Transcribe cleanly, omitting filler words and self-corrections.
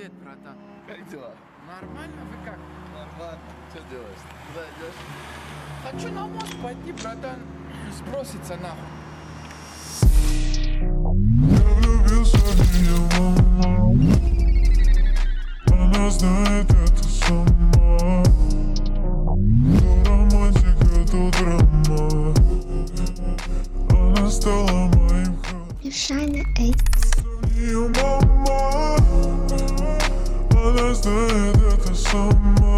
Привет, братан. Как дела? Нормально? Вы как? Нормально. Что делаешь? Куда идешь? Хочу на мост пойти, братан. Сброситься нахуй. Я влюбился в нее, мама. Она знает это сама. То романтика, то драма. Она стала моим Мишаня Эйтс. ее мама. Она знает это сама.